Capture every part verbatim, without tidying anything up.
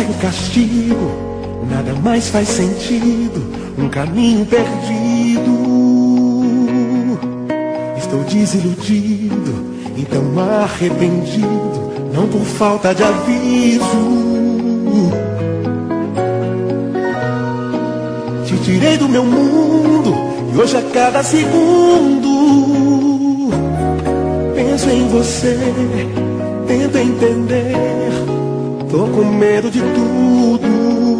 segue o castigo, nada mais faz sentido, um caminho perdido. Estou desiludido, então arrependido, não por falta de aviso. Te tirei do meu mundo e hoje a cada segundo penso em você, tento entender, tô com medo de tudo.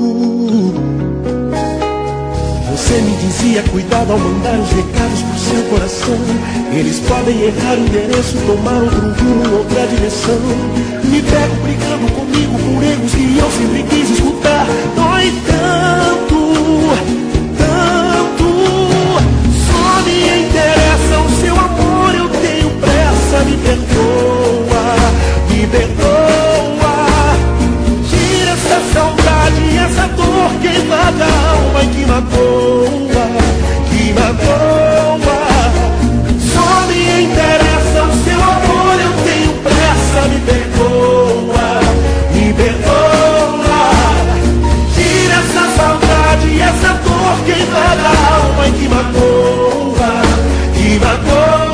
Você me dizia cuidado ao mandar os recados pro seu coração. Eles podem errar o endereço, tomar outro rumo, outra direção. Me pego brigando comigo por erros que eu sempre quis escutar. Dói tanto, tanto. Só me interessa o seu amor, eu tenho pressa. Me perdoa, me perdoa. Tira essa saudade, essa dor queimada, alma que magoa, que magoa. Só me interessa o seu amor, eu tenho pressa. Me perdoa, me perdoa. Tira essa saudade, essa dor queimada, alma que magoa, que magoa.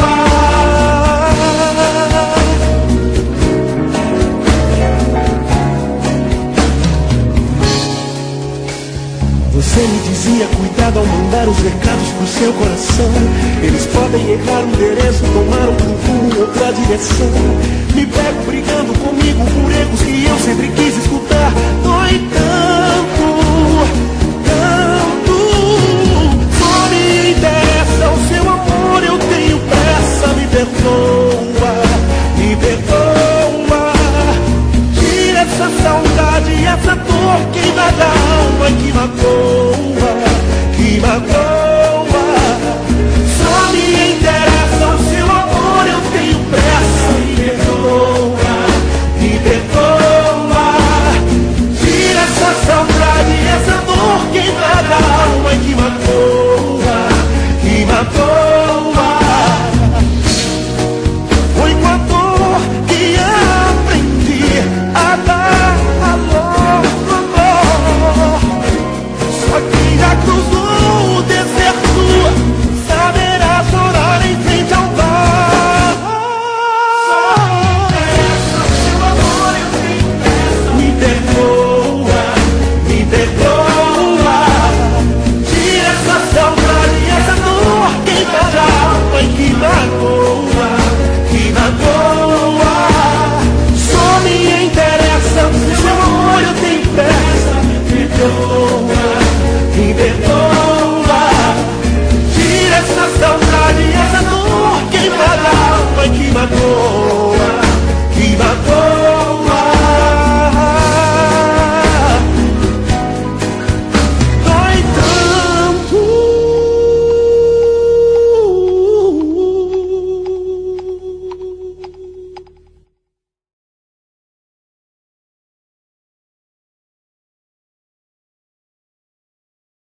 Você me dizia cuidado ao mandar os recados pro seu coração. Eles podem errar o endereço, tomar outro rumo, outra direção. Me pego brigando comigo por erros que eu sempre quis